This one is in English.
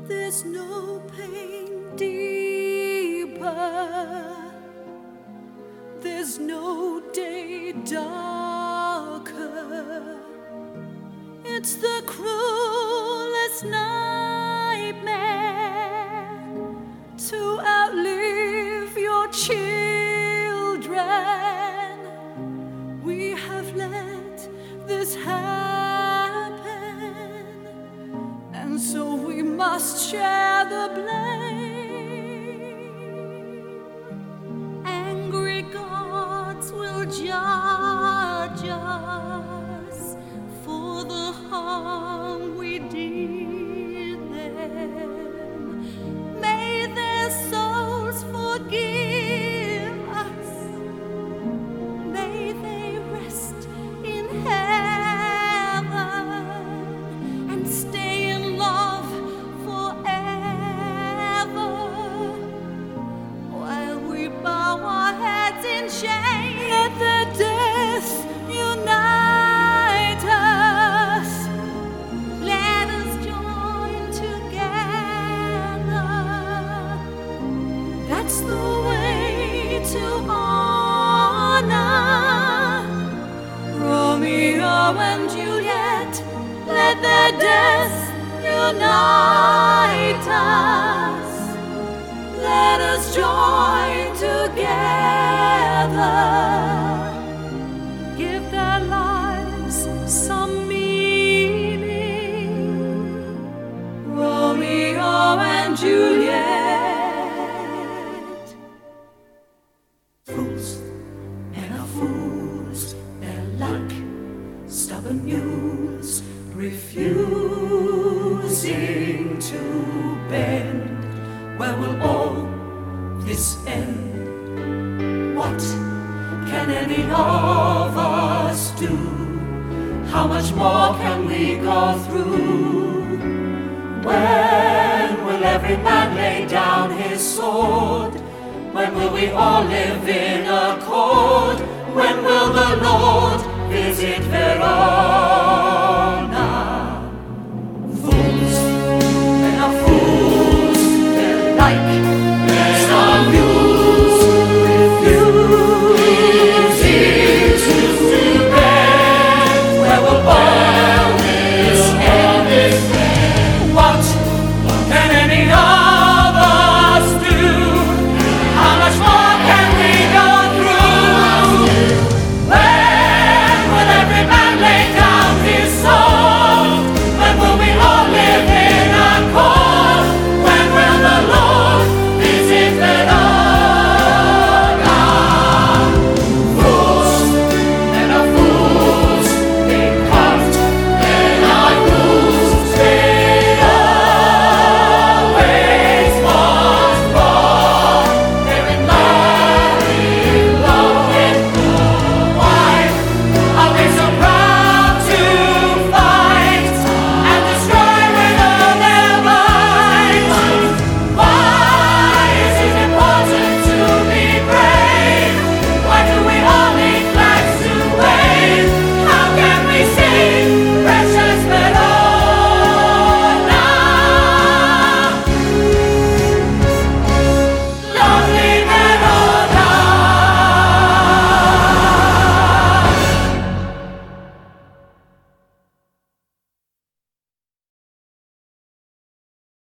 There's no pain deeper, there's no day darker. It's the cruelest nightmare to outlive your children. We have let this happen, and so we must share the blame. Angry gods will judge us for the harm we did them. May their souls forgive us. May they rest in heaven and stay in love forever, while we bow our heads in shame. Let their death unite us. Let us join together. That's the way to honor Romeo and Juliet. Let their death unite us. Let us join together. Give their lives some meaning. Romeo and Juliet. Fools, men are fools, they're like stubborn mules, refusing to bend. Where will all this end? What can any of us do? How much more can we go through? When will every man lay down his sword? When will we all live in accord? When will